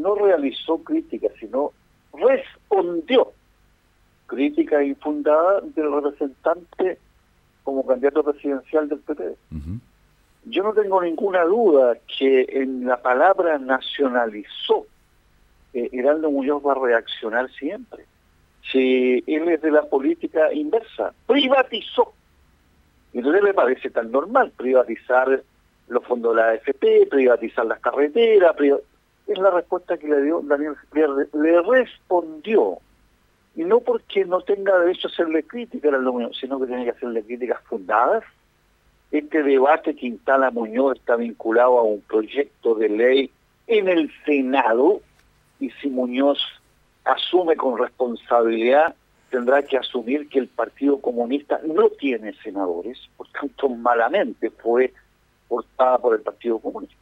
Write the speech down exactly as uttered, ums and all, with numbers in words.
no realizó críticas, sino respondió críticas infundadas del representante como candidato presidencial del P P D. Uh-huh. Yo no tengo ninguna duda que en la palabra nacionalizó, eh, Heraldo Muñoz va a reaccionar siempre. Si él es de la política inversa, privatizó. Y entonces le parece tan normal privatizar los fondos de la A F P, privatizar las carreteras. Priva... Es la respuesta que le dio Daniel Sprier. Le respondió. Y no porque no tenga derecho a hacerle crítica a Muñoz, sino que tiene que hacerle críticas fundadas. Este debate que instala Muñoz está vinculado a un proyecto de ley en el Senado, y si Muñoz asume con responsabilidad, tendrá que asumir que el Partido Comunista no tiene senadores, por tanto malamente fue portada por el Partido Comunista.